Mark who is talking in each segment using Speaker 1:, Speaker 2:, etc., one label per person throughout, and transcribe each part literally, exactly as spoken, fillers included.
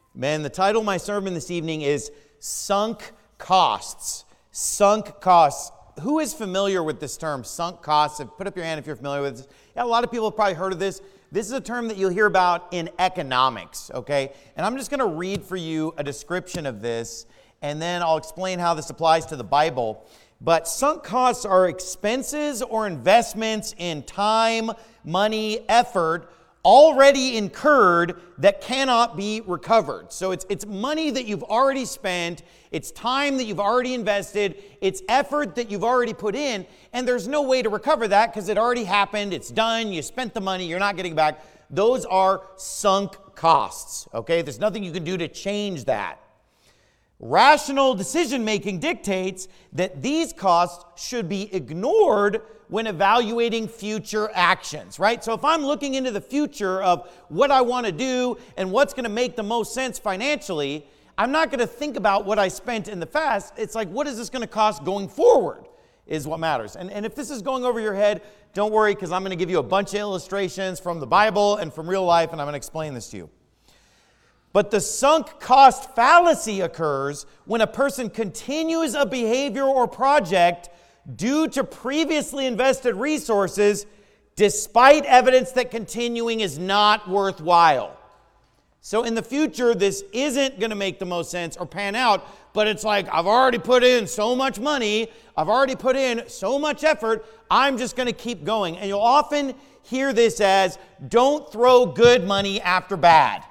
Speaker 1: Man, the title of my sermon this evening is Sunk Costs. Sunk costs. Who is familiar with this term, sunk costs? Put up your hand if you're familiar with this. Yeah, a lot of people have probably heard of this. This is a term that you'll hear about in economics, okay? And I'm just going to read for you a description of this, and then I'll explain how this applies to the Bible. But sunk costs are expenses or investments in time, money, effort already incurred that cannot be recovered. So it's it's money that you've already spent, it's time that you've already invested, it's effort that you've already put in, and there's no way to recover that because it already happened, it's done, you spent the money, you're not getting it back. Those are sunk costs, okay? There's nothing you can do to change that. Rational decision-making dictates that these costs should be ignored when evaluating future actions, right? So if I'm looking into the future of what I want to do and what's going to make the most sense financially, I'm not going to think about what I spent in the past. It's like, what is this going to cost going forward is what matters. And, and if this is going over your head, don't worry, because I'm going to give you a bunch of illustrations from the Bible and from real life, and I'm going to explain this to you. But the sunk cost fallacy occurs when a person continues a behavior or project due to previously invested resources, despite evidence that continuing is not worthwhile. So in the future, this isn't going to make the most sense or pan out, but it's like, I've already put in so much money, I've already put in so much effort, I'm just going to keep going. And you'll often hear this as, don't throw good money after bad.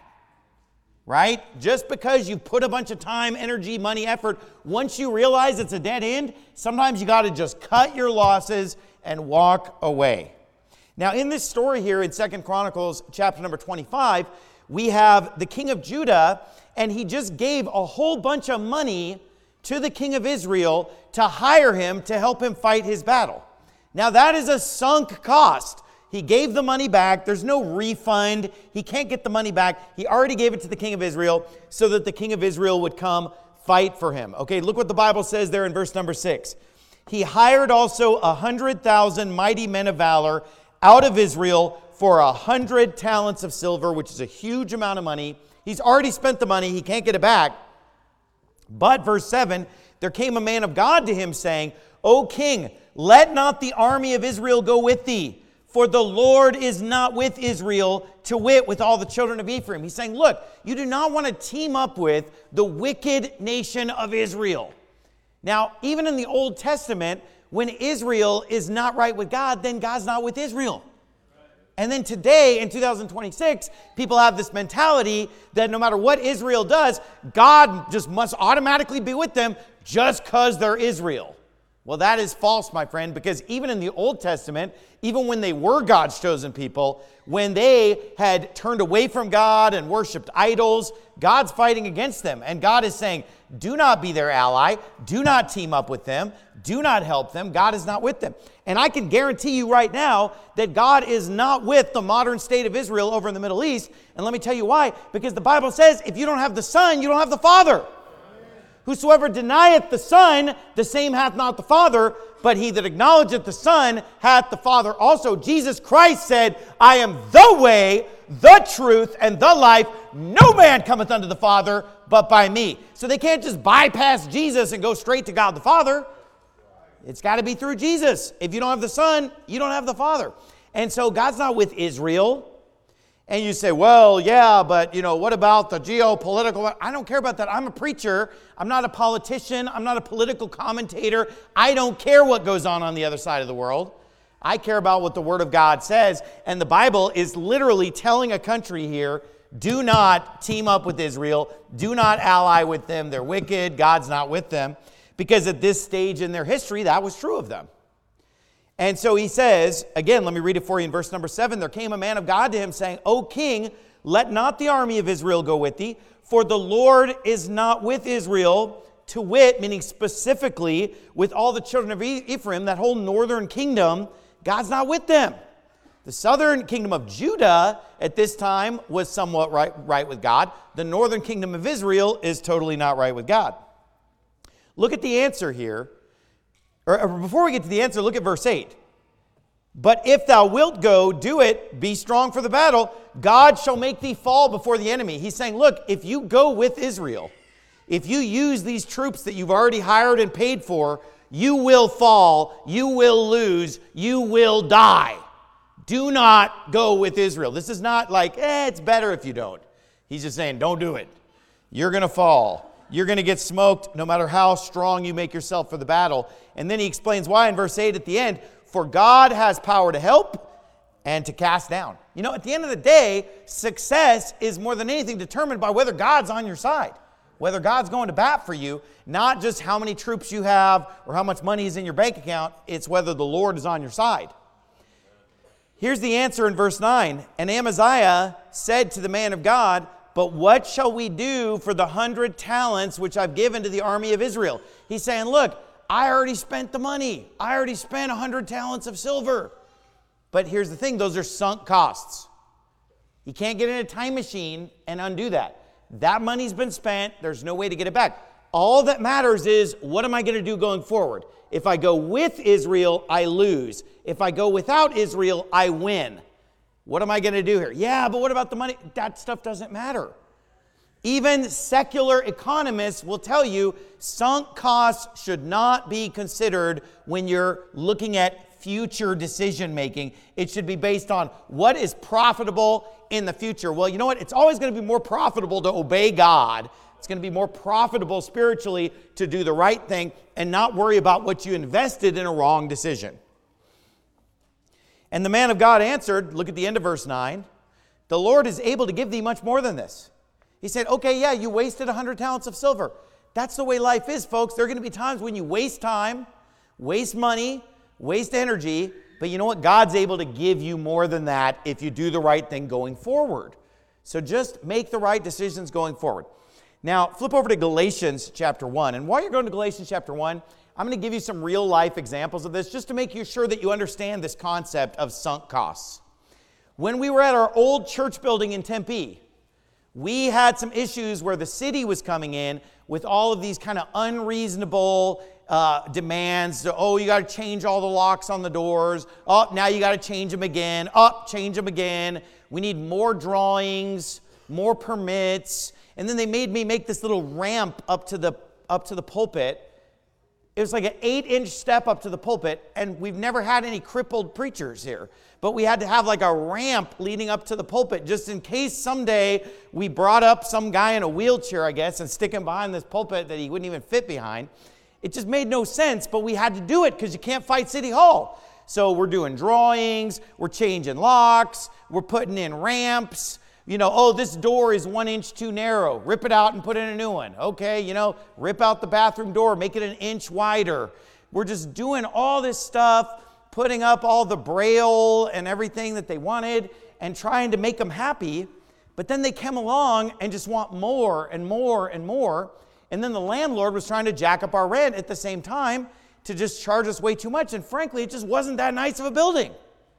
Speaker 1: Right? Just because you've put a bunch of time, energy, money, effort, once you realize it's a dead end, sometimes you got to just cut your losses and walk away. Now, in this story here in Second Chronicles chapter number twenty-five, we have the king of Judah, and he just gave a whole bunch of money to the king of Israel to hire him to help him fight his battle. Now, that is a sunk cost. He gave the money back. There's no refund. He can't get the money back. He already gave it to the king of Israel so that the king of Israel would come fight for him. Okay, look what the Bible says there in verse number six. He hired also a hundred thousand mighty men of valor out of Israel for a hundred talents of silver, which is a huge amount of money. He's already spent the money. He can't get it back. But verse seven, there came a man of God to him saying, O king, let not the army of Israel go with thee. For the Lord is not with Israel, to wit, with all the children of Ephraim. He's saying, look, you do not want to team up with the wicked nation of Israel. Now, even in the Old Testament, when Israel is not right with God, then God's not with Israel. And then today, in two thousand twenty-six, people have this mentality that no matter what Israel does, God just must automatically be with them just because they're Israel. Well, that is false, my friend, because even in the Old Testament, even when they were God's chosen people, when they had turned away from God and worshiped idols, God's fighting against them. And God is saying, do not be their ally. Do not team up with them. Do not help them. God is not with them. And I can guarantee you right now that God is not with the modern state of Israel over in the Middle East. And let me tell you why. Because the Bible says, if you don't have the Son, you don't have the Father. Whosoever denieth the Son, the same hath not the Father, but he that acknowledgeth the Son hath the Father also. Jesus Christ said, I am the way, the truth, and the life. No man cometh unto the Father but by me. So they can't just bypass Jesus and go straight to God the Father. It's got to be through Jesus. If you don't have the Son, you don't have the Father. And so God's not with Israel. And you say, well, yeah, but, you know, what about the geopolitical? I don't care about that. I'm a preacher. I'm not a politician. I'm not a political commentator. I don't care what goes on on the other side of the world. I care about what the Word of God says. And the Bible is literally telling a country here, do not team up with Israel. Do not ally with them. They're wicked. God's not with them. Because at this stage in their history, that was true of them. And so he says, again, let me read it for you in verse number seven. There came a man of God to him saying, O king, let not the army of Israel go with thee, for the Lord is not with Israel, to wit, meaning specifically with all the children of Ephraim, that whole northern kingdom, God's not with them. The southern kingdom of Judah at this time was somewhat right, right with God. The northern kingdom of Israel is totally not right with God. Look at the answer here. Or before we get to the answer, look at verse eight. But if thou wilt go, do it, be strong for the battle. God shall make thee fall before the enemy. He's saying, look, if you go with Israel, if you use these troops that you've already hired and paid for, you will fall, you will lose, you will die. Do not go with Israel. This is not like, eh, it's better if you don't. He's just saying, don't do it. You're going to fall. You're going to get smoked no matter how strong you make yourself for the battle. And then he explains why in verse eight at the end, for God has power to help and to cast down. You know, at the end of the day, success is more than anything determined by whether God's on your side, whether God's going to bat for you, not just how many troops you have or how much money is in your bank account. It's whether the Lord is on your side. Here's the answer in verse nine. And Amaziah said to the man of God, but what shall we do for the hundred talents which I've given to the army of Israel? He's saying, look, I already spent the money. I already spent a hundred talents of silver. But here's the thing, those are sunk costs. You can't get in a time machine and undo that. That money's been spent. There's no way to get it back. All that matters is, what am I going to do going forward? If I go with Israel, I lose. If I go without Israel, I win. What am I going to do here? Yeah, but what about the money? That stuff doesn't matter. Even secular economists will tell you sunk costs should not be considered when you're looking at future decision making. It should be based on what is profitable in the future. Well, you know what? It's always going to be more profitable to obey God. It's going to be more profitable spiritually to do the right thing and not worry about what you invested in a wrong decision. And the man of God answered, look at the end of verse nine, the Lord is able to give thee much more than this. He said, okay, yeah, you wasted a hundred talents of silver. That's the way life is, folks. There are going to be times when you waste time, waste money, waste energy, but you know what? God's able to give you more than that if you do the right thing going forward. So just make the right decisions going forward. Now, flip over to Galatians chapter one. And while you're going to Galatians chapter one, I'm going to give you some real-life examples of this just to make you sure that you understand this concept of sunk costs. When we were at our old church building in Tempe, we had some issues where the city was coming in with all of these kind of unreasonable uh, demands. So, oh, you got to change all the locks on the doors. Oh, now you got to change them again. Oh, change them again. We need more drawings, more permits. And then they made me make this little ramp up to the up to the pulpit. It was like an eight-inch step up to the pulpit, and we've never had any crippled preachers here. But we had to have like a ramp leading up to the pulpit just in case someday we brought up some guy in a wheelchair, I guess, and stick him behind this pulpit that he wouldn't even fit behind. It just made no sense, but we had to do it because you can't fight City Hall. So we're doing drawings, we're changing locks, we're putting in ramps. You know, oh, this door is one inch too narrow. Rip it out and put in a new one. Okay, you know, rip out the bathroom door, make it an inch wider. We're just doing all this stuff, putting up all the braille and everything that they wanted and trying to make them happy. But then they come along and just want more and more and more. And then the landlord was trying to jack up our rent at the same time to just charge us way too much. And frankly, it just wasn't that nice of a building.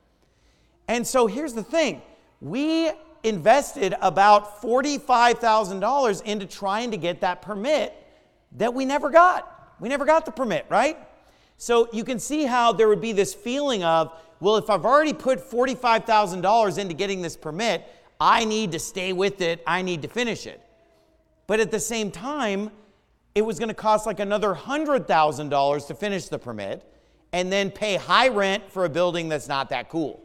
Speaker 1: And so here's the thing. We invested about forty-five thousand dollars into trying to get that permit that we never got. We never got the permit, right? So you can see how there would be this feeling of, well, if I've already put forty-five thousand dollars into getting this permit, I need to stay with it. I need to finish it. But at the same time, it was going to cost like another one hundred thousand dollars to finish the permit and then pay high rent for a building that's not that cool.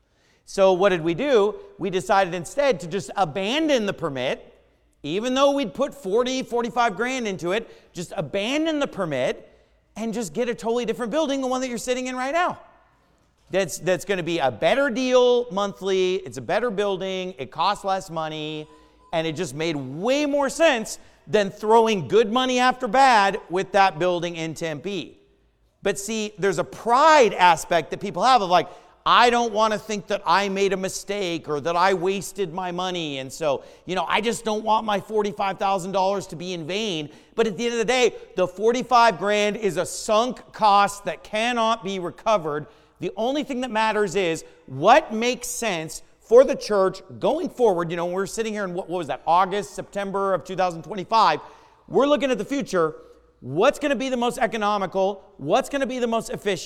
Speaker 1: So what did we do? We decided instead to just abandon the permit, even though we'd put forty, forty-five grand into it, just abandon the permit and just get a totally different building, the one that you're sitting in right now. That's, that's going to be a better deal monthly, it's a better building, it costs less money, and it just made way more sense than throwing good money after bad with that building in Tempe. But see, there's a pride aspect that people have of like, I don't want to think that I made a mistake or that I wasted my money. And so, you know, I just don't want my forty-five thousand dollars to be in vain. But at the end of the day, the forty-five grand is a sunk cost that cannot be recovered. The only thing that matters is what makes sense for the church going forward. You know, we're sitting here in what, what was that, August, September of two thousand twenty-five. We're looking at the future. What's going to be the most economical? What's going to be the most efficient?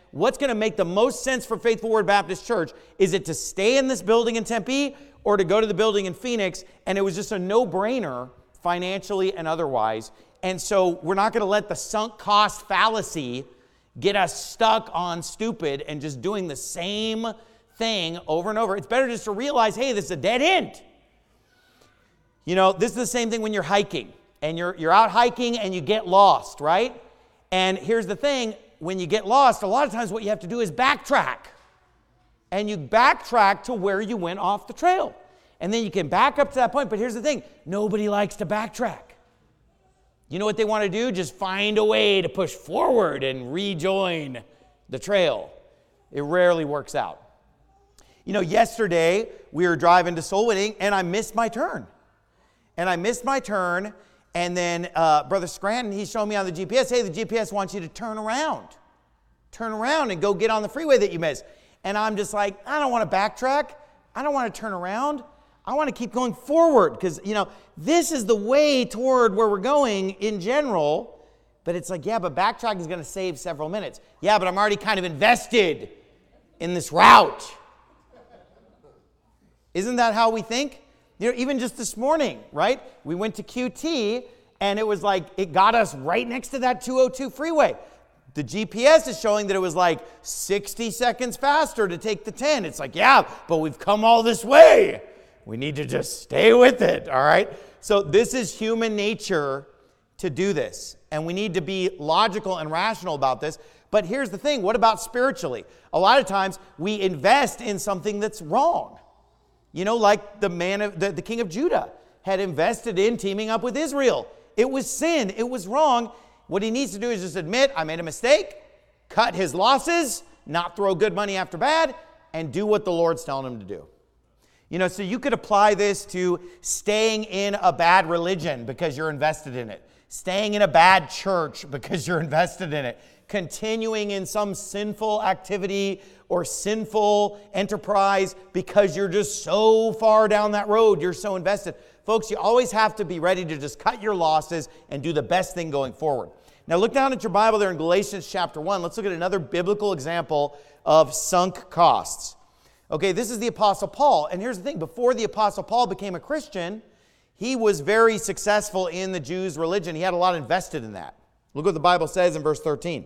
Speaker 1: what's going to make the most sense for Faithful Word Baptist Church? Is it to stay in this building in Tempe or to go to the building in Phoenix? And it was just a no-brainer financially and otherwise. And so we're not going to let the sunk cost fallacy get us stuck on stupid and just doing the same thing over and over. It's better just to realize, hey, this is a dead end. You know, this is the same thing when you're hiking. And you're, you're out hiking and you get lost, right? And here's the thing, when you get lost, a lot of times what you have to do is backtrack. And you backtrack to where you went off the trail. And then you can back up to that point. But here's the thing, nobody likes to backtrack. You know what they want to do? Just find a way to push forward and rejoin the trail. It rarely works out. You know, yesterday we were driving to Soul Winning and I missed my turn. And I missed my turn. And then uh, Brother Scranton, he's showing me on the G P S, hey, the G P S wants you to turn around. Turn around and go get on the freeway that you missed. And I'm just like, I don't want to backtrack. I don't want to turn around. I want to keep going forward because, you know, this is the way toward where we're going in general. But it's like, yeah, but backtracking is going to save several minutes. Yeah, but I'm already kind of invested in this route. Isn't that how we think? You know, even just this morning, right? We went to Q T, and it was like, it got us right next to that two oh two freeway. The G P S is showing that it was like sixty seconds faster to take the ten. It's like, yeah, but we've come all this way. We need to just stay with it, all right? So this is human nature to do this, and we need to be logical and rational about this. But here's the thing, what about spiritually? A lot of times, we invest in something that's wrong. You know, like the man of the, the king of Judah had invested in teaming up with Israel. It was sin. It was wrong. What he needs to do is just admit, I made a mistake, cut his losses, not throw good money after bad, and do what the Lord's telling him to do. You know, so you could apply this to staying in a bad religion because you're invested in it, staying in a bad church because you're invested in it, continuing in some sinful activity or sinful enterprise because you're just so far down that road, you're so invested. Folks, you always have to be ready to just cut your losses and do the best thing going forward. Now look down at your Bible there in Galatians chapter one. Let's look at another biblical example of sunk costs. Okay, this is the Apostle Paul. And here's the thing, before the Apostle Paul became a Christian, he was very successful in the Jews' religion. He had a lot invested in that. Look what the Bible says in verse thirteen.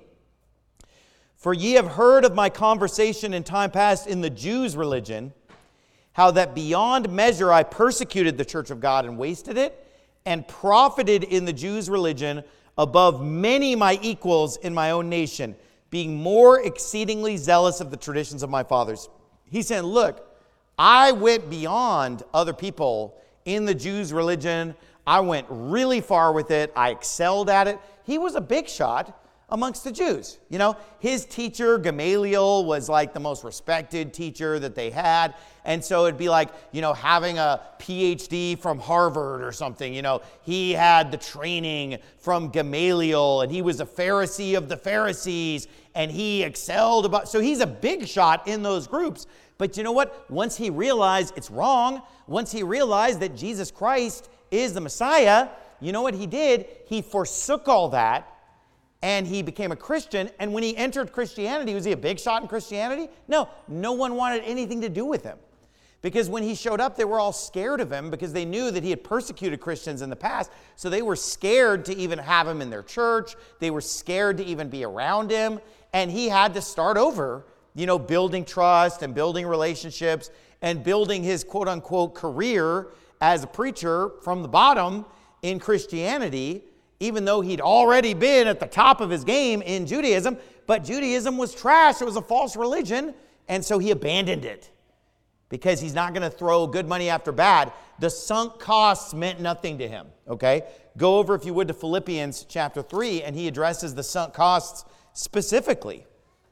Speaker 1: For ye have heard of my conversation in time past in the Jews' religion, how that beyond measure I persecuted the church of God and wasted it, and profited in the Jews' religion above many my equals in my own nation, being more exceedingly zealous of the traditions of my fathers. He's saying, look, I went beyond other people in the Jews' religion. I went really far with it. I excelled at it. He was a big shot amongst the Jews. You know, his teacher, Gamaliel, was like the most respected teacher that they had. And so it'd be like, you know, having a P H D from Harvard or something. You know, he had the training from Gamaliel, and he was a Pharisee of the Pharisees, and he excelled about. So he's a big shot in those groups. But you know what? Once he realized it's wrong, once he realized that Jesus Christ is the Messiah, you know what he did? He forsook all that, and he became a Christian. And when he entered Christianity, was he a big shot in Christianity? No, no one wanted anything to do with him. Because when he showed up, they were all scared of him because they knew that he had persecuted Christians in the past. So they were scared to even have him in their church. They were scared to even be around him. And he had to start over, you know, building trust and building relationships and building his quote-unquote career as a preacher from the bottom in Christianity, even though he'd already been at the top of his game in Judaism. But Judaism was trash. It was a false religion. And so he abandoned it because he's not going to throw good money after bad. The sunk costs meant nothing to him, okay? Go over, if you would, to Philippians chapter three, and he addresses the sunk costs specifically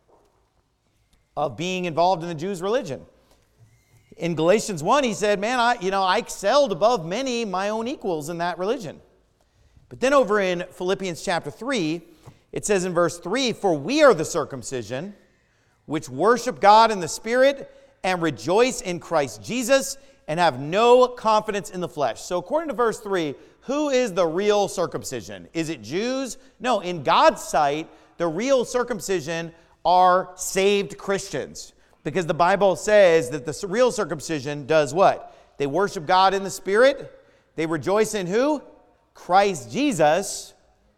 Speaker 1: of being involved in the Jews' religion. In Galatians one, he said, man, I, you know, I excelled above many my own equals in that religion. But then over in Philippians chapter three, it says in verse three, for we are the circumcision, which worship God in the Spirit and rejoice in Christ Jesus and have no confidence in the flesh. So according to verse three, who is the real circumcision? Is it Jews? No, in God's sight, the real circumcision are saved Christians. Because the Bible says that the real circumcision does what? They worship God in the Spirit. They rejoice in who? Christ Jesus.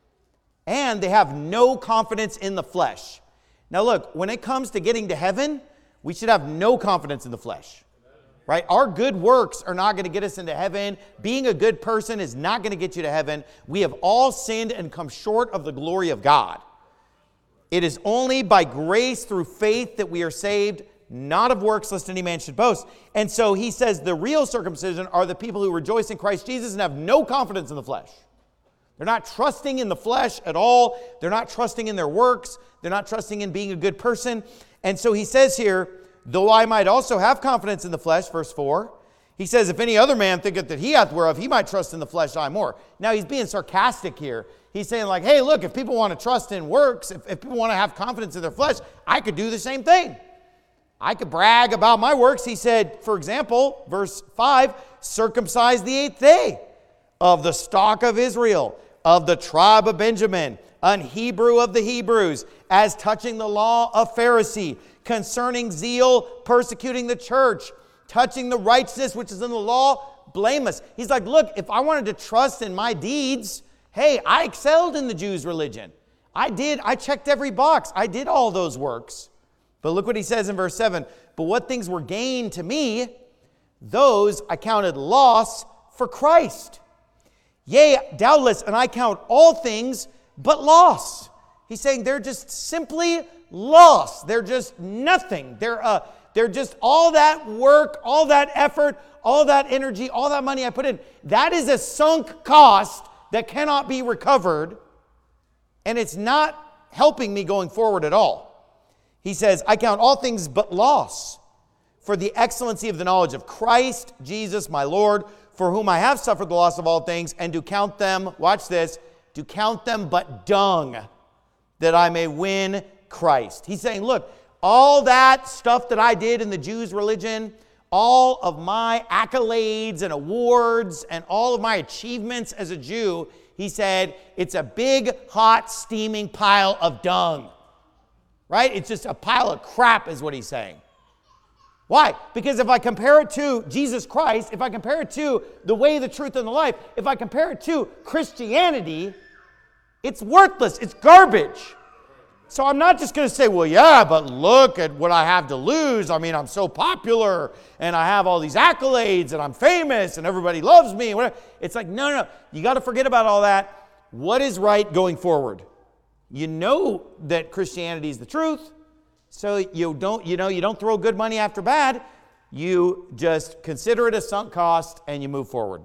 Speaker 1: And they have no confidence in the flesh. Now look, when it comes to getting to heaven, we should have no confidence in the flesh. Right? Our good works are not going to get us into heaven. Being a good person is not going to get you to heaven. We have all sinned and come short of the glory of God. It is only by grace through faith that we are saved, not of works, lest any man should boast. And so he says the real circumcision are the people who rejoice in Christ Jesus and have no confidence in the flesh. They're not trusting in the flesh at all. They're not trusting in their works. They're not trusting in being a good person. And so he says here, though I might also have confidence in the flesh, verse four, he says, if any other man thinketh that he hath whereof he might trust in the flesh, I more. Now he's being sarcastic here. He's saying like, hey, look, if people want to trust in works, if, if people want to have confidence in their flesh, I could do the same thing. I could brag about my works. He said, for example, verse five, circumcise the eighth day of the stock of Israel, of the tribe of Benjamin, an Hebrew of the Hebrews, as touching the law of Pharisee, concerning zeal, persecuting the church, touching the righteousness which is in the law, blameless. He's like, look, if I wanted to trust in my deeds, hey, I excelled in the Jews' religion. I did, I checked every box. I did all those works. But look what he says in verse seven. But what things were gain to me, those I counted loss for Christ. Yea, doubtless, and I count all things but loss. He's saying they're just simply loss. They're just nothing. They're uh, they're just all that work, all that effort, all that energy, all that money I put in. That is a sunk cost that cannot be recovered, and it's not helping me going forward at all. He says, I count all things but loss for the excellency of the knowledge of Christ Jesus my Lord, for whom I have suffered the loss of all things, and do count them, watch this, do count them but dung, that I may win Christ. He's saying, look, all that stuff that I did in the Jews' religion, all of my accolades and awards and all of my achievements as a Jew, he said, it's a big, hot, steaming pile of dung. Right? It's just a pile of crap is what he's saying. Why? Because if I compare it to Jesus Christ, if I compare it to the way, the truth, and the life, if I compare it to Christianity, it's worthless. It's garbage. So I'm not just going to say, well, yeah, but look at what I have to lose. I mean, I'm so popular, and I have all these accolades, and I'm famous, and everybody loves me. It's like, no, no, no. You got to forget about all that. What is right going forward? You know that Christianity is the truth, so you don't, you know, you don't throw good money after bad. You just consider it a sunk cost and you move forward.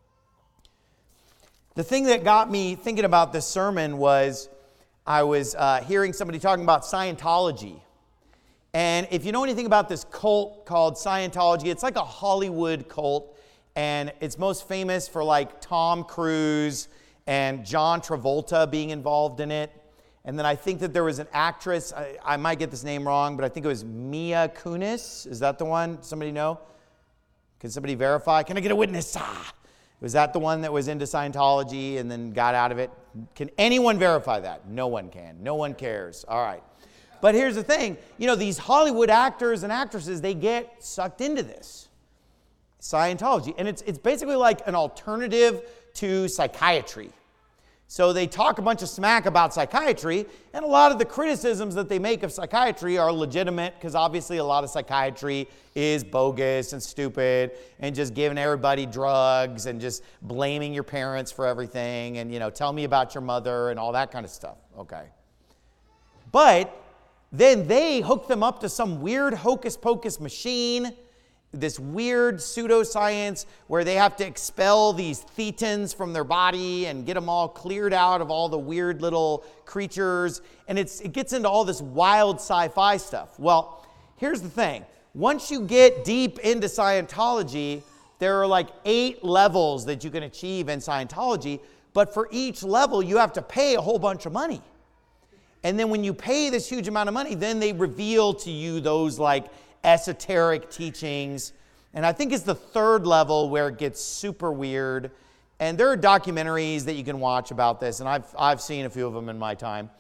Speaker 1: The thing that got me thinking about this sermon was I was uh, hearing somebody talking about Scientology. And if you know anything about this cult called Scientology, it's like a Hollywood cult, and it's most famous for like Tom Cruise and John Travolta being involved in it. And then I think that there was an actress, I, I might get this name wrong, but I think it was Mia Kunis. Is that the one? Somebody know? Can somebody verify? Can I get a witness? Ah. Was that the one that was into Scientology and then got out of it? Can anyone verify that? No one can. No one cares. All right. But here's the thing. You know, these Hollywood actors and actresses, they get sucked into this Scientology. And it's, it's basically like an alternative to psychiatry. So they talk a bunch of smack about psychiatry, and a lot of the criticisms that they make of psychiatry are legitimate, because obviously a lot of psychiatry is bogus and stupid and just giving everybody drugs and just blaming your parents for everything and, you know, tell me about your mother and all that kind of stuff. Okay. But then they hook them up to some weird hocus pocus machine, this weird pseudoscience where they have to expel these thetans from their body and get them all cleared out of all the weird little creatures. And it's, it gets into all this wild sci-fi stuff. Well, here's the thing. Once you get deep into Scientology, there are like eight levels that you can achieve in Scientology. But for each level, you have to pay a whole bunch of money. And then when you pay this huge amount of money, then they reveal to you those like esoteric teachings. And I think it's the third level where it gets super weird. And there are documentaries that you can watch about this, and I've I've seen a few of them in my time.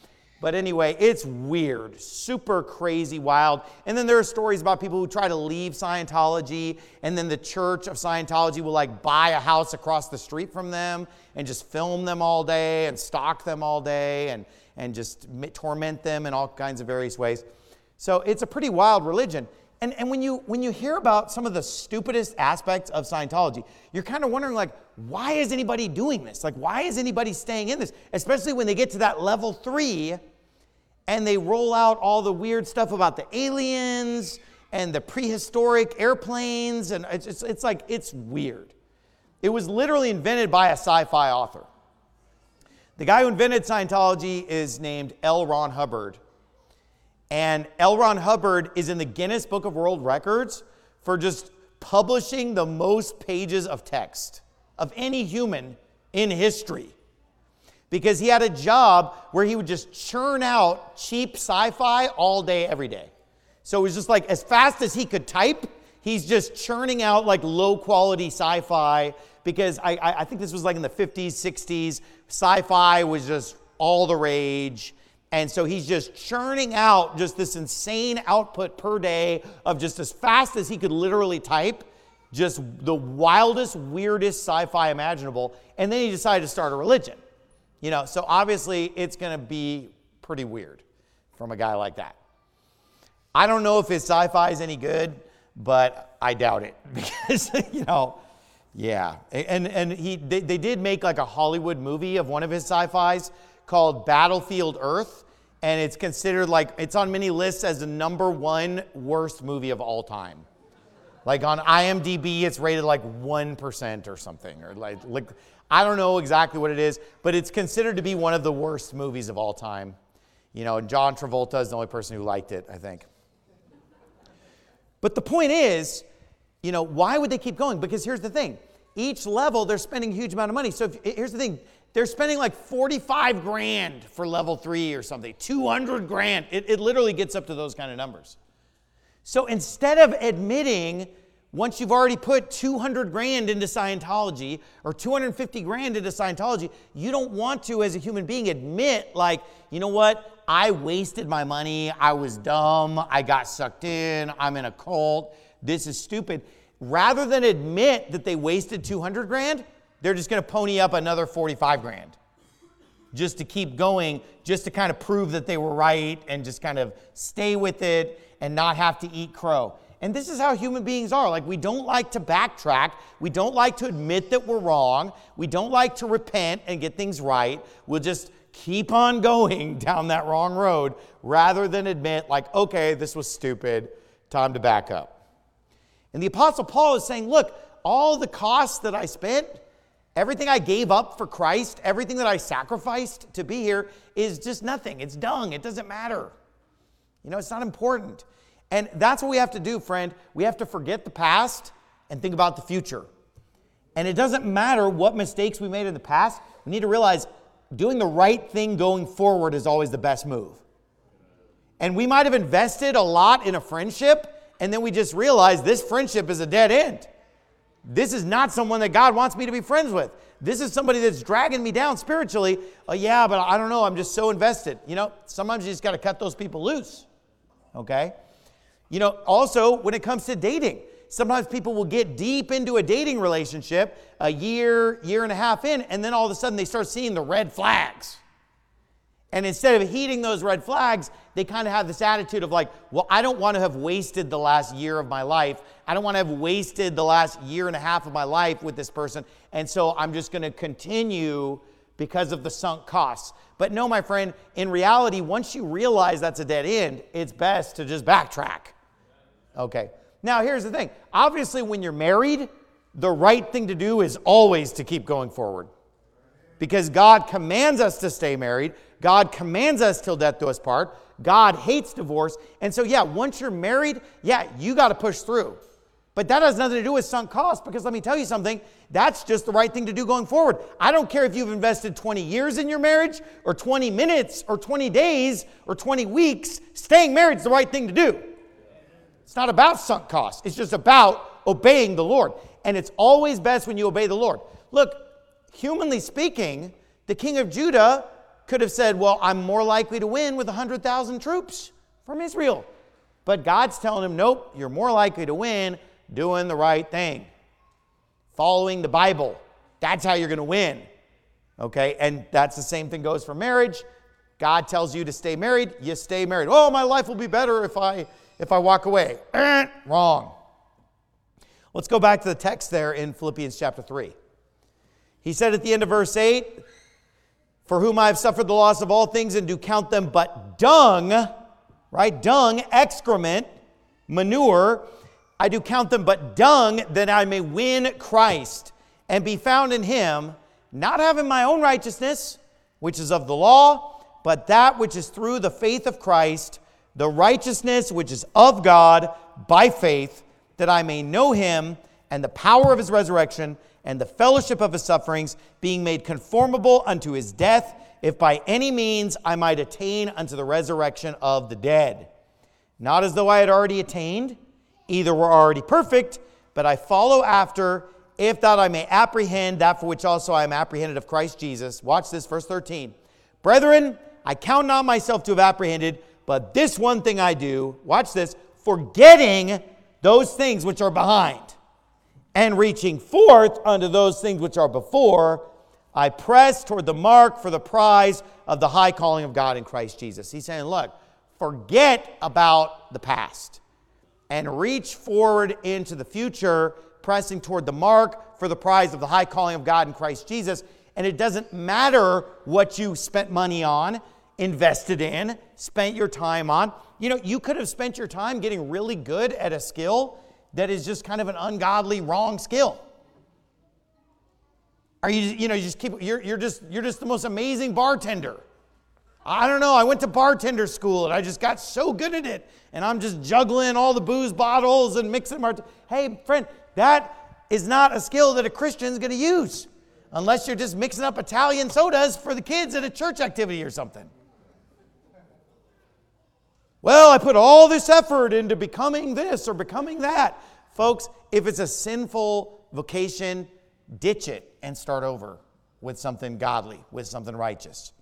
Speaker 1: But anyway, it's weird, super crazy, wild. And then there are stories about people who try to leave Scientology, and then the church of Scientology will like buy a house across the street from them and just film them all day and stalk them all day and, and just torment them in all kinds of various ways. So it's a pretty wild religion. And, and when you when you hear about some of the stupidest aspects of Scientology, you're kind of wondering, like, why is anybody doing this? Like, why is anybody staying in this? Especially when they get to that level three and they roll out all the weird stuff about the aliens and the prehistoric airplanes. And it's, it's, it's like, it's weird. It was literally invented by a sci-fi author. The guy who invented Scientology is named L. Ron Hubbard. And L. Ron Hubbard is in the Guinness Book of World Records for just publishing the most pages of text of any human in history. Because he had a job where he would just churn out cheap sci-fi all day, every day. So it was just like, as fast as he could type, he's just churning out like low-quality sci-fi. Because I, I think this was like in the fifties, sixties. Sci-fi was just all the rage. And so he's just churning out just this insane output per day of just as fast as he could literally type, just the wildest, weirdest sci-fi imaginable. And then he decided to start a religion. You know, so obviously it's going to be pretty weird from a guy like that. I don't know if his sci-fi is any good, but I doubt it. Because, you know, yeah. And and he they, they did make like a Hollywood movie of one of his sci-fis called Battlefield Earth. And it's considered like, it's on many lists as the number one worst movie of all time. Like on I M D B, it's rated like one percent or something. Or like, like, I don't know exactly what it is, but it's considered to be one of the worst movies of all time. You know, and John Travolta is the only person who liked it, I think. But the point is, you know, why would they keep going? Because here's the thing. Each level, they're spending a huge amount of money. So if, here's the thing. They're spending like forty-five grand for level three or something. two hundred grand. It, it literally gets up to those kind of numbers. So instead of admitting, once you've already put two hundred grand into Scientology or two hundred fifty grand into Scientology, you don't want to, as a human being, admit like, you know what? I wasted my money. I was dumb. I got sucked in. I'm in a cult. This is stupid. Rather than admit that they wasted two hundred grand, they're just going to pony up another forty-five grand just to keep going, just to kind of prove that they were right and just kind of stay with it and not have to eat crow. And this is how human beings are. Like, we don't like to backtrack. We don't like to admit that we're wrong. We don't like to repent and get things right. We'll just keep on going down that wrong road rather than admit, like, okay, this was stupid. Time to back up. And the Apostle Paul is saying, look, all the costs that I spent, everything I gave up for Christ, everything that I sacrificed to be here is just nothing. It's dung. It doesn't matter. You know, it's not important. And that's what we have to do, friend. We have to forget the past and think about the future. And it doesn't matter what mistakes we made in the past. We need to realize doing the right thing going forward is always the best move. And we might have invested a lot in a friendship, and then we just realized this friendship is a dead end. This is not someone that God wants me to be friends with. This is somebody that's dragging me down spiritually. Oh, yeah, but I don't know. I'm just so invested. You know, sometimes you just got to cut those people loose. Okay? You know, also, when it comes to dating, sometimes people will get deep into a dating relationship a year, year and a half in, and then all of a sudden they start seeing the red flags. And instead of heeding those red flags, they kind of have this attitude of like, well, I don't want to have wasted the last year of my life. I don't want to have wasted the last year and a half of my life with this person. And so I'm just going to continue because of the sunk costs. But no, my friend, in reality, once you realize that's a dead end, it's best to just backtrack. Okay. Now, here's the thing. Obviously, when you're married, the right thing to do is always to keep going forward. Because God commands us to stay married. God commands us till death do us part. God hates divorce. And so, yeah, once you're married, yeah, you got to push through. But that has nothing to do with sunk costs, because let me tell you something, that's just the right thing to do going forward. I don't care if you've invested twenty years in your marriage, or twenty minutes, or twenty days, or twenty weeks. Staying married is the right thing to do. It's not about sunk costs. It's just about obeying the Lord. And it's always best when you obey the Lord. Look, humanly speaking, the king of Judah could have said, well, I'm more likely to win with one hundred thousand troops from Israel. But God's telling him, nope, you're more likely to win doing the right thing. Following the Bible. That's how you're going to win. Okay, and that's the same thing goes for marriage. God tells you to stay married, you stay married. Oh, my life will be better if I if I walk away. Eh, wrong. Let's go back to the text there in Philippians chapter three. He said at the end of verse eight, for whom I have suffered the loss of all things and do count them but dung, right? Dung, excrement, manure. I do count them but dung that I may win Christ and be found in him, not having my own righteousness, which is of the law, but that which is through the faith of Christ, the righteousness which is of God by faith, that I may know him and the power of his resurrection and the fellowship of his sufferings, being made conformable unto his death, if by any means I might attain unto the resurrection of the dead. Not as though I had already attained, either were already perfect, but I follow after, if that I may apprehend that for which also I am apprehended of Christ Jesus. Watch this, verse thirteen. Brethren, I count not myself to have apprehended, but this one thing I do, watch this, forgetting those things which are behind, and reaching forth unto those things which are before, I press toward the mark for the prize of the high calling of God in Christ Jesus. He's saying, look, forget about the past and reach forward into the future, pressing toward the mark for the prize of the high calling of God in Christ Jesus. And it doesn't matter what you spent money on, invested in, spent your time on. You know, you could have spent your time getting really good at a skill that is just kind of an ungodly, wrong skill. Are you, you know, you just keep, you're, you're just, you're just the most amazing bartender. I don't know, I went to bartender school and I just got so good at it. And I'm just juggling all the booze bottles and mixing mart. Hey, friend, that is not a skill that a Christian's going to use. Unless you're just mixing up Italian sodas for the kids at a church activity or something. Well, I put all this effort into becoming this or becoming that. Folks, if it's a sinful vocation, ditch it and start over with something godly, with something righteous.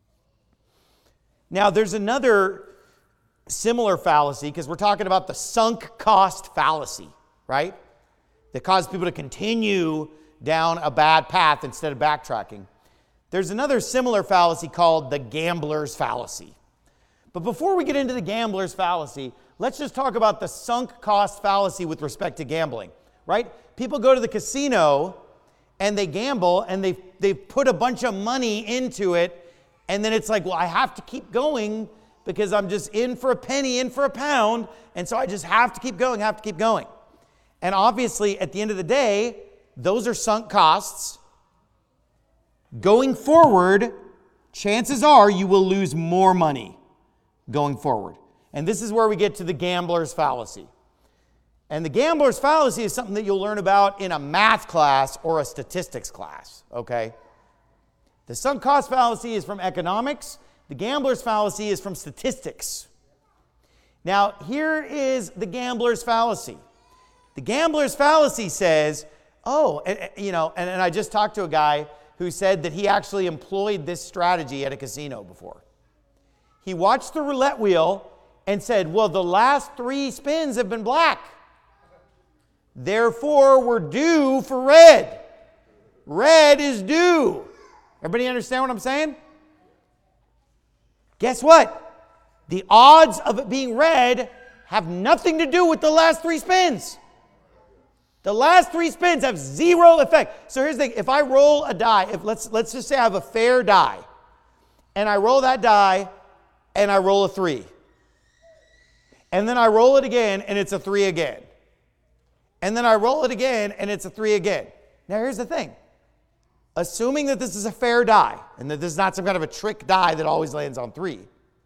Speaker 1: Now, there's another similar fallacy, because we're talking about the sunk cost fallacy, right? That causes people to continue down a bad path instead of backtracking. There's another similar fallacy called the gambler's fallacy. But before we get into the gambler's fallacy, let's just talk about the sunk cost fallacy with respect to gambling, right? People go to the casino and they gamble and they they put a bunch of money into it, and then it's like, well, I have to keep going because I'm just in for a penny, in for a pound, and so I just have to keep going, have to keep going. And obviously, at the end of the day, those are sunk costs. Going forward, chances are you will lose more money going forward. And this is where we get to the gambler's fallacy. And the gambler's fallacy is something that you'll learn about in a math class or a statistics class, okay? The sunk cost fallacy is from economics. The gambler's fallacy is from statistics. Now, here is the gambler's fallacy. The gambler's fallacy says, oh, and, you know, and, and I just talked to a guy who said that he actually employed this strategy at a casino before. He watched the roulette wheel and said, well, the last three spins have been black. Therefore, we're due for red. Red is due. Everybody understand what I'm saying? Guess what? The odds of it being red have nothing to do with the last three spins. The last three spins have zero effect. So here's the thing. If I roll a die, if let's, let's just say I have a fair die, and I roll that die, and I roll a three. And then I roll it again, and it's a three again. And then I roll it again, and it's a three again. Now here's the thing. Assuming that this is a fair die, and that this is not some kind of a trick die that always lands on three,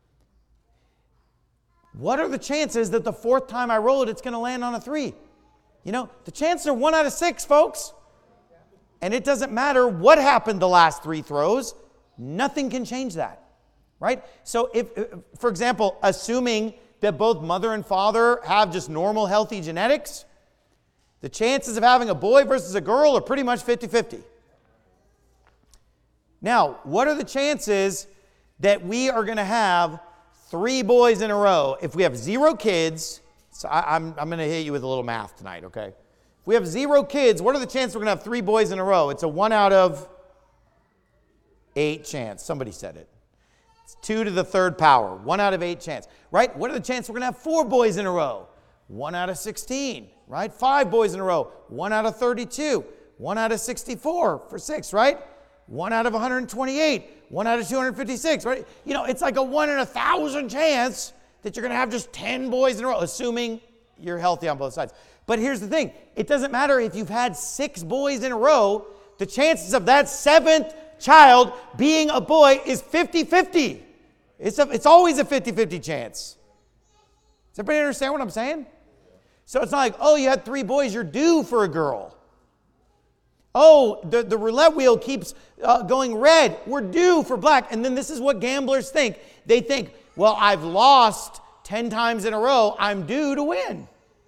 Speaker 1: what are the chances that the fourth time I roll it, it's going to land on a three? You know, the chances are one out of six, folks. And it doesn't matter what happened the last three throws. Nothing can change that, right? So if, for example, assuming that both mother and father have just normal, healthy genetics, the chances of having a boy versus a girl are pretty much fifty-fifty. Now, what are the chances that we are going to have three boys in a row. If we have zero kids, so I, I'm, I'm going to hit you with a little math tonight, okay? If we have zero kids, what are the chances we're going to have three boys in a row? It's a one out of eight chance. Somebody said it. It's two to the third power. One out of eight chance, right? What are the chances we're going to have four boys in a row? One out of sixteen, right? Five boys in a row. One out of thirty-two. One out of sixty-four for six, right? One out of one hundred twenty-eight. One out of two hundred fifty-six, right? You know, it's like a one in a thousand chance that you're going to have just ten boys in a row, assuming you're healthy on both sides. But here's the thing. It doesn't matter if you've had six boys in a row. The chances of that seventh child being a boy is fifty-fifty. It's, a, it's always a fifty-fifty chance. Does everybody understand what I'm saying? So it's not like, oh, you had three boys, you're due for a girl. Oh, the, the roulette wheel keeps uh, going red. We're due for black. And then this is what gamblers think. They think, well, I've lost ten times in a row. I'm due to win.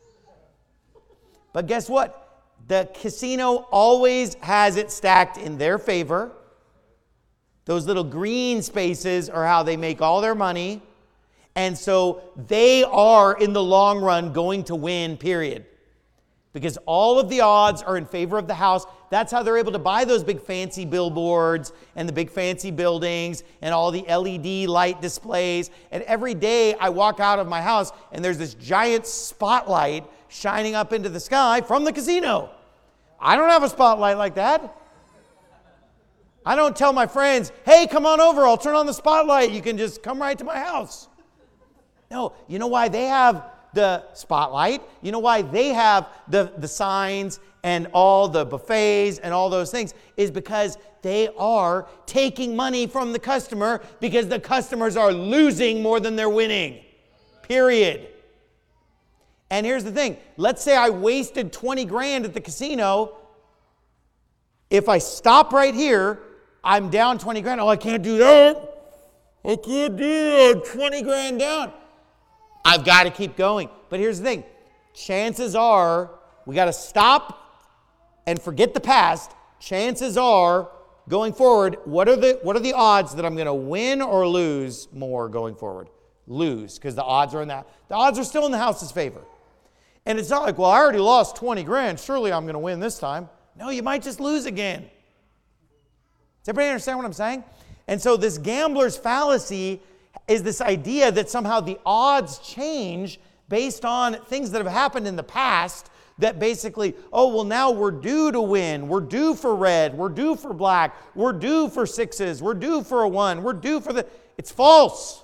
Speaker 1: But guess what? The casino always has it stacked in their favor. Those little green spaces are how they make all their money. And so they are, in the long run, going to win, period. Because all of the odds are in favor of the house. That's how they're able to buy those big fancy billboards and the big fancy buildings and all the L E D light displays. And every day I walk out of my house and there's this giant spotlight shining up into the sky from the casino. I don't have a spotlight like that. I don't tell my friends, hey, come on over, I'll turn on the spotlight. You can just come right to my house. No, you know why they have the spotlight? You know why they have the, the signs and all the buffets and all those things? Is because they are taking money from the customer because the customers are losing more than they're winning. Period. And here's the thing. Let's say I wasted twenty grand at the casino. If I stop right here, I'm down twenty grand. Oh, I can't do that. I can't do that. twenty grand down. I've got to keep going. But here's the thing. Chances are, we got to stop and forget the past. Chances are, going forward, what are the what are the odds that I'm going to win or lose more going forward? Lose, because the odds are in that. The odds are still in the house's favor. And it's not like, well, I already lost twenty grand. Surely I'm going to win this time. No, you might just lose again. Does everybody understand what I'm saying? And so this gambler's fallacy is this idea that somehow the odds change based on things that have happened in the past, that basically, oh, well, now we're due to win. We're due for red. We're due for black. We're due for sixes. We're due for a one. We're due for the... It's false.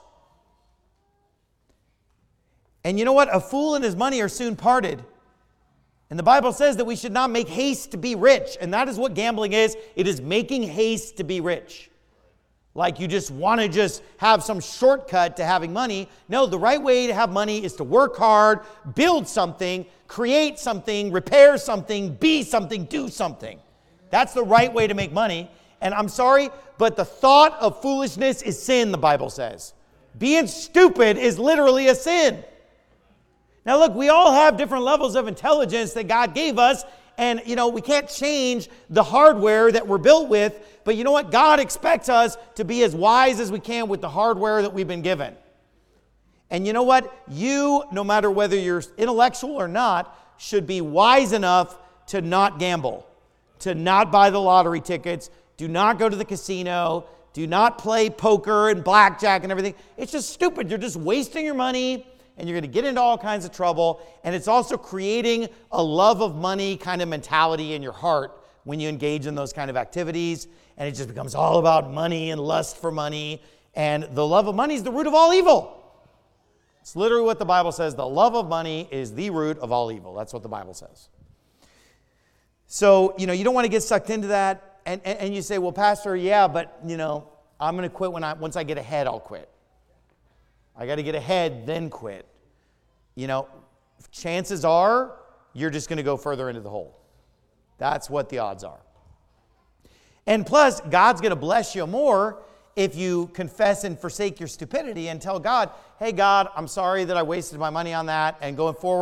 Speaker 1: And you know what? A fool and his money are soon parted. And the Bible says that we should not make haste to be rich. And that is what gambling is. It is making haste to be rich. Like you just want to just have some shortcut to having money. No, the right way to have money is to work hard, build something, create something, repair something, be something, do something. That's the right way to make money. And I'm sorry, but the thought of foolishness is sin, the Bible says. Being stupid is literally a sin. Now look, we all have different levels of intelligence that God gave us. And, you know, we can't change the hardware that we're built with. But you know what? God expects us to be as wise as we can with the hardware that we've been given. And you know what? You, no matter whether you're intellectual or not, should be wise enough to not gamble, to not buy the lottery tickets, do not go to the casino, do not play poker and blackjack and everything. It's just stupid. You're just wasting your money. And you're going to get into all kinds of trouble. And it's also creating a love of money kind of mentality in your heart when you engage in those kind of activities. And it just becomes all about money and lust for money. And the love of money is the root of all evil. It's literally what the Bible says. The love of money is the root of all evil. That's what the Bible says. So, you know, you don't want to get sucked into that. And, and, and you say, well, Pastor, yeah, but, you know, I'm going to quit when I once I get ahead, I'll quit. I got to get ahead, then quit. You know, chances are you're just going to go further into the hole. That's what the odds are. And plus, God's going to bless you more if you confess and forsake your stupidity and tell God, hey, God, I'm sorry that I wasted my money on that. And going forward,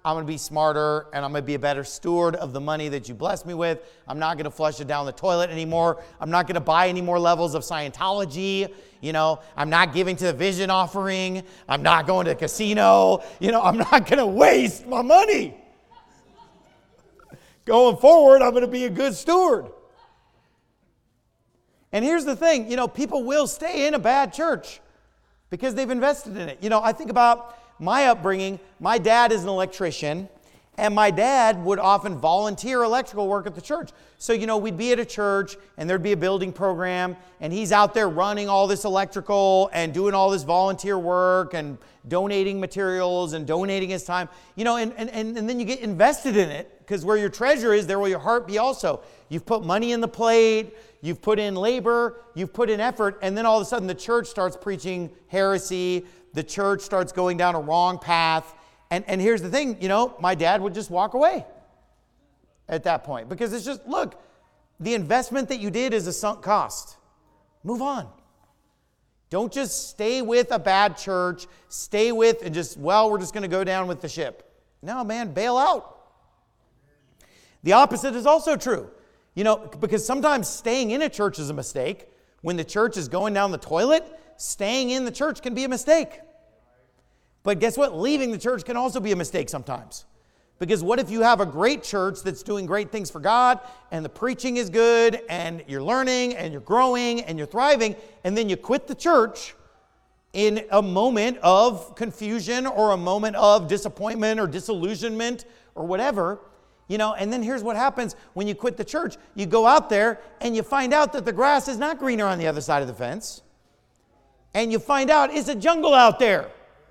Speaker 1: I'm going to be smarter, and I'm going to be a better steward of the money that you bless me with. I'm not going to flush it down the toilet anymore. I'm not going to buy any more levels of Scientology. You know, I'm not giving to the vision offering. I'm not going to the casino. You know, I'm not going to waste my money. Going forward, I'm going to be a good steward. And here's the thing, you know, people will stay in a bad church because they've invested in it. You know, I think about my upbringing. My dad is an electrician, and my dad would often volunteer electrical work at the church. So, you know, we'd be at a church, and there'd be a building program, and he's out there running all this electrical and doing all this volunteer work and donating materials and donating his time. You know, and, and, and then you get invested in it, because where your treasure is, there will your heart be also. You've put money in the plate, you've put in labor, you've put in effort, and then all of a sudden the church starts preaching heresy. The church starts going down a wrong path. And, and here's the thing, you know, my dad would just walk away at that point. Because it's just, look, the investment that you did is a sunk cost. Move on. Don't just stay with a bad church, stay with and just, well, we're just going to go down with the ship. No, man, bail out. The opposite is also true. You know, because sometimes staying in a church is a mistake. When the church is going down the toilet, staying in the church can be a mistake. But guess what? Leaving the church can also be a mistake sometimes. Because what if you have a great church that's doing great things for God, and the preaching is good, and you're learning, and you're growing, and you're thriving, and then you quit the church in a moment of confusion or a moment of disappointment or disillusionment or whatever, you know, and then here's what happens when you quit the church. You go out there and you find out that the grass is not greener on the other side of the fence. And you find out it's a jungle out there.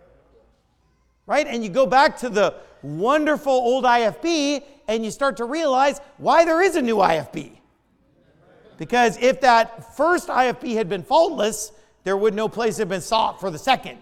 Speaker 1: Right? And you go back to the wonderful old I F B and you start to realize why there is a new I F B. Because if that first I F B had been faultless, there would no place have been sought for the second.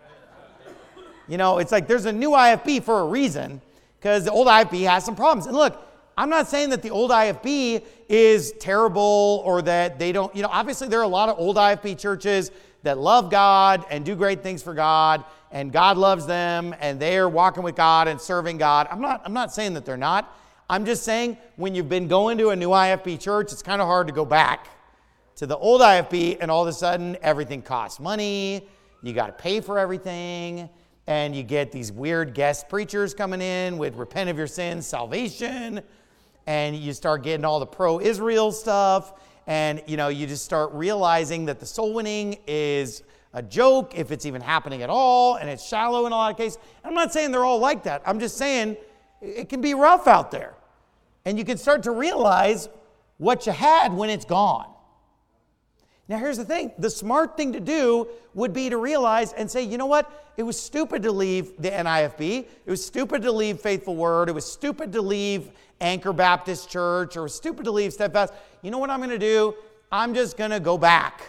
Speaker 1: You know, it's like there's a new I F B for a reason, because the old I F B has some problems. And look, I'm not saying that the old I F B is terrible or that they don't, you know, obviously there are a lot of old I F B churches that love God and do great things for God, and God loves them, and they're walking with God and serving God. I'm not, I'm not saying that they're not. I'm just saying when you've been going to a new I F B church, it's kind of hard to go back to the old I F B, and all of a sudden everything costs money. You got to pay for everything, and you get these weird guest preachers coming in with repent of your sins, salvation, and you start getting all the pro-Israel stuff, and you know you just start realizing that the soul winning is a joke if it's even happening at all, and it's shallow in a lot of cases. I'm not saying they're all like that. I'm just saying it can be rough out there, and you can start to realize what you had when it's gone. Now, here's the thing. The smart thing to do would be to realize and say, you know what? It was stupid to leave the N I F B. It was stupid to leave Faithful Word. It was stupid to leave Anchor Baptist Church, or it was stupid to leave Steadfast. You know what I'm going to do? I'm just going to go back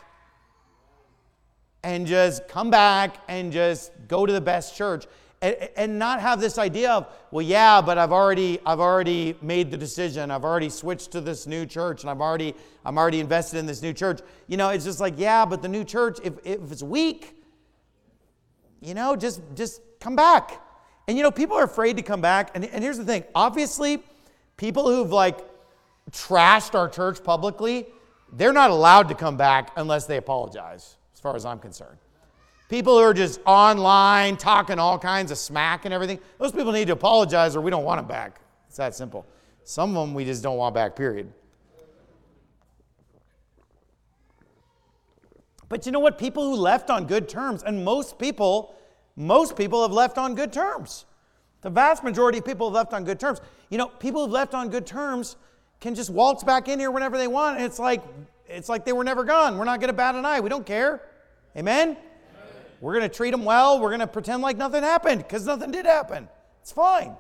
Speaker 1: and just come back and just go to the best church. And, and not have this idea of, well, yeah, but I've already, I've already made the decision. I've already switched to this new church, and I've already, I'm already invested in this new church. You know, it's just like, yeah, but the new church, if, if it's weak, you know, just, just come back. And, you know, people are afraid to come back. And, and here's the thing. Obviously, people who've, like, trashed our church publicly, they're not allowed to come back unless they apologize, as far as I'm concerned. People who are just online talking all kinds of smack and everything, those people need to apologize or we don't want them back. It's that simple. Some of them we just don't want back, period. But you know what? People who left on good terms, and most people, most people have left on good terms. The vast majority of people have left on good terms. You know, people who've left on good terms can just waltz back in here whenever they want, and it's like, it's like they were never gone. We're not going to bat an eye. We don't care. Amen? We're going to treat them well. We're going to pretend like nothing happened, because nothing did happen. It's fine.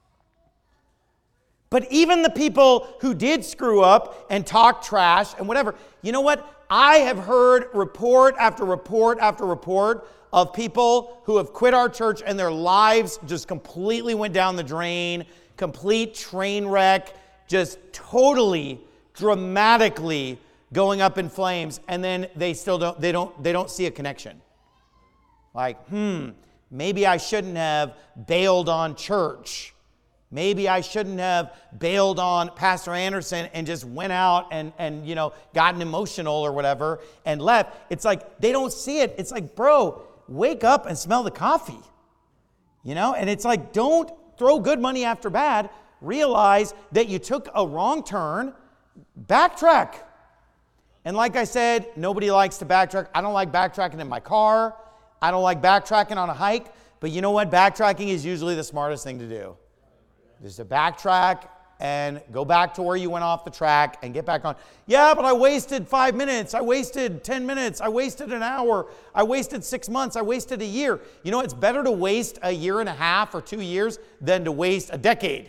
Speaker 1: But even the people who did screw up and talk trash and whatever, you know what? I have heard report after report after report of people who have quit our church and their lives just completely went down the drain, complete train wreck, just totally, dramatically going up in flames, and then they still don't, they don't, they don't see a connection. Like, hmm, Maybe I shouldn't have bailed on church. Maybe I shouldn't have bailed on Pastor Anderson and just went out and, and you know, gotten emotional or whatever and left. It's like they don't see it. It's like, bro, wake up and smell the coffee. You know, and it's like, don't throw good money after bad. Realize that you took a wrong turn. Backtrack. And like I said, nobody likes to backtrack. I don't like backtracking in my car. I don't like backtracking on a hike. But you know what? Backtracking is usually the smartest thing to do. Just to backtrack and go back to where you went off the track and get back on. Yeah, but I wasted five minutes. I wasted ten minutes. I wasted an hour. I wasted six months. I wasted a year. You know, it's better to waste a year and a half or two years than to waste a decade.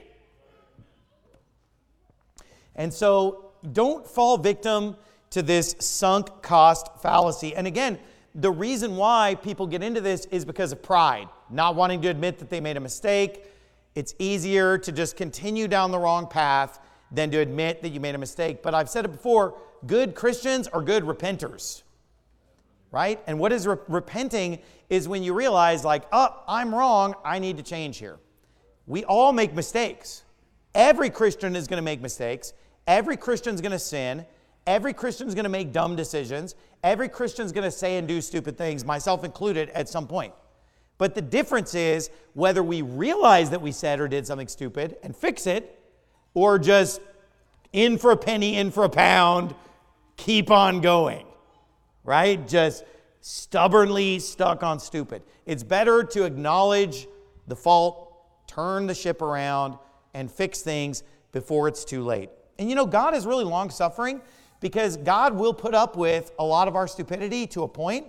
Speaker 1: And so don't fall victim to this sunk cost fallacy. And again, the reason why people get into this is because of pride, not wanting to admit that they made a mistake. It's easier to just continue down the wrong path than to admit that you made a mistake. But I've said it before, good Christians are good repenters, right? And what is re- repenting is when you realize like, oh, I'm wrong, I need to change here. We all make mistakes. Every Christian is going to make mistakes. Every Christian is going to sin. Every Christian is going to make dumb decisions. Every Christian is going to say and do stupid things, myself included, at some point. But the difference is whether we realize that we said or did something stupid and fix it, or just in for a penny, in for a pound, keep on going, right? Just stubbornly stuck on stupid. It's better to acknowledge the fault, turn the ship around, and fix things before it's too late. And you know, God is really long-suffering because God will put up with a lot of our stupidity to a point.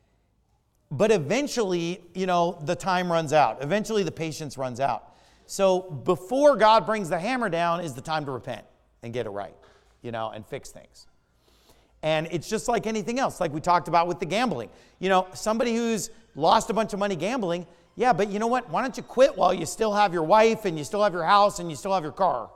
Speaker 1: But eventually, you know, the time runs out. Eventually, the patience runs out. So before God brings the hammer down is the time to repent and get it right, you know, and fix things. And it's just like anything else, like we talked about with the gambling. You know, somebody who's lost a bunch of money gambling, yeah, but you know what? Why don't you quit while you still have your wife and you still have your house and you still have your car?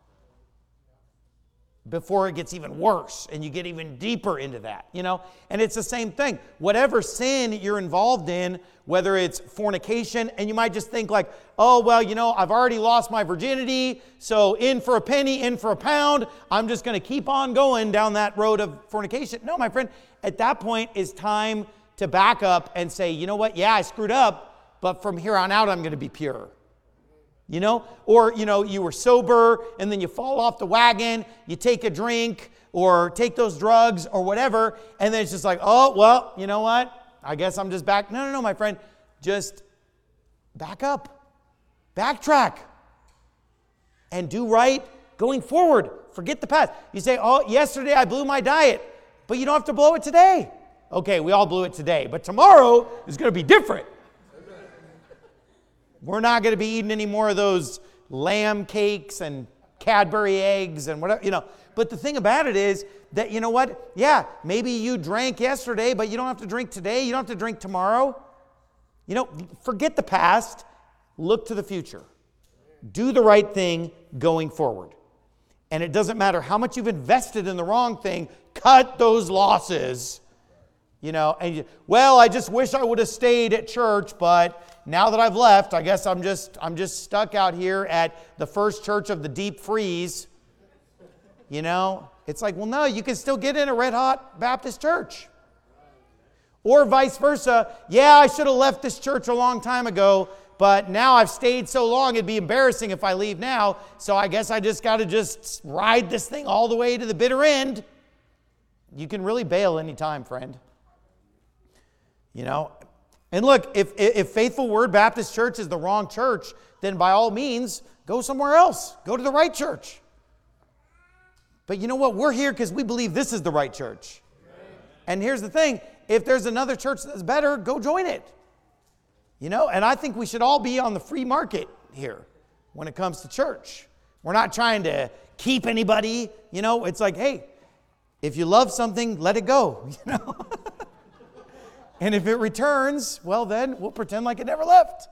Speaker 1: Before it gets even worse and you get even deeper into that, you know? And it's the same thing. Whatever sin you're involved in, whether it's fornication, and you might just think like, oh, well, you know, I've already lost my virginity, so in for a penny, in for a pound, I'm just going to keep on going down that road of fornication. No, my friend, at that point it's time to back up and say, you know what? Yeah, I screwed up, but from here on out, I'm going to be pure. You know, or, you know, you were sober and then you fall off the wagon, you take a drink or take those drugs or whatever. And then it's just like, oh, well, you know what? I guess I'm just back. No, no, no, my friend, just back up, backtrack and do right going forward. Forget the past. You say, oh, yesterday I blew my diet, but you don't have to blow it today. Okay, we all blew it today, but tomorrow is going to be different. We're not going to be eating any more of those lamb cakes and Cadbury eggs and whatever, you know. But the thing about it is that, you know what? Yeah, maybe you drank yesterday, but you don't have to drink today. You don't have to drink tomorrow. You know, forget the past. Look to the future. Do the right thing going forward. And it doesn't matter how much you've invested in the wrong thing. Cut those losses. You know, and you, well, I just wish I would have stayed at church, but now that I've left, I guess I'm just I'm just stuck out here at the First Church of the Deep Freeze. You know, it's like, well, no, you can still get in a red hot Baptist church. Or vice versa. Yeah, I should have left this church a long time ago, but now I've stayed so long, it'd be embarrassing if I leave now. So I guess I just got to just ride this thing all the way to the bitter end. You can really bail anytime, friend. You know, and look, if, if Faithful Word Baptist Church is the wrong church, then by all means, go somewhere else. Go to the right church. But you know what? We're here because we believe this is the right church. And here's the thing. If there's another church that's better, go join it. You know, and I think we should all be on the free market here when it comes to church. We're not trying to keep anybody. You know, it's like, hey, if you love something, let it go. You know. And if it returns, well then, we'll pretend like it never left.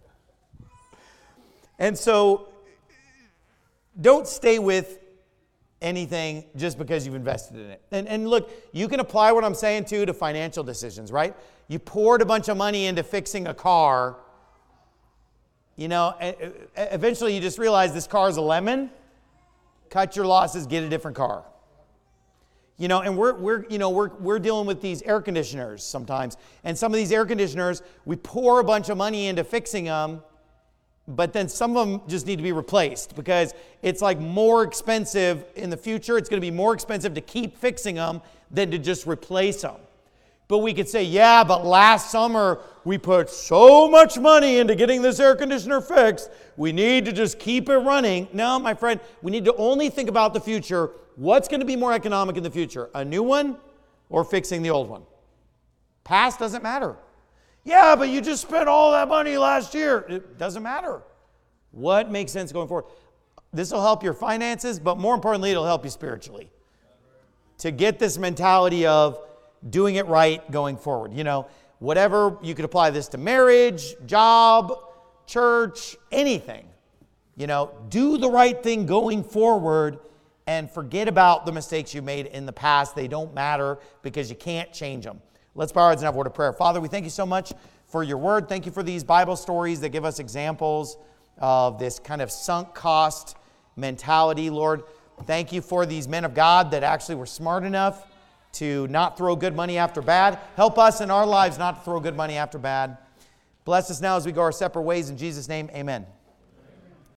Speaker 1: And so, don't stay with anything just because you've invested in it. And, and look, you can apply what I'm saying too to financial decisions, right? You poured a bunch of money into fixing a car. You know, eventually you just realize this car is a lemon. Cut your losses, get a different car. You know, and we're we're you know we're we're dealing with these air conditioners sometimes, and some of these air conditioners we pour a bunch of money into fixing them, but then some of them just need to be replaced because it's like more expensive in the future. It's going to be more expensive to keep fixing them than to just replace them. But we could say, yeah, but last summer we put so much money into getting this air conditioner fixed, we need to just keep it running. No, my friend, we need to only think about the future. What's going to be more economic in the future? A new one or fixing the old one? Past doesn't matter. Yeah, but you just spent all that money last year. It doesn't matter. What makes sense going forward? This will help your finances, but more importantly, it'll help you spiritually. To get this mentality of doing it right going forward. You know, whatever, you could apply this to marriage, job, church, anything. You know, do the right thing going forward and forget about the mistakes you made in the past. They don't matter because you can't change them. Let's bow our heads and have a word of prayer. Father, we thank you so much for your word. Thank you for these Bible stories that give us examples of this kind of sunk cost mentality, Lord. Thank you for these men of God that actually were smart enough to not throw good money after bad. Help us in our lives not to throw good money after bad. Bless us now as we go our separate ways. In Jesus' name, amen.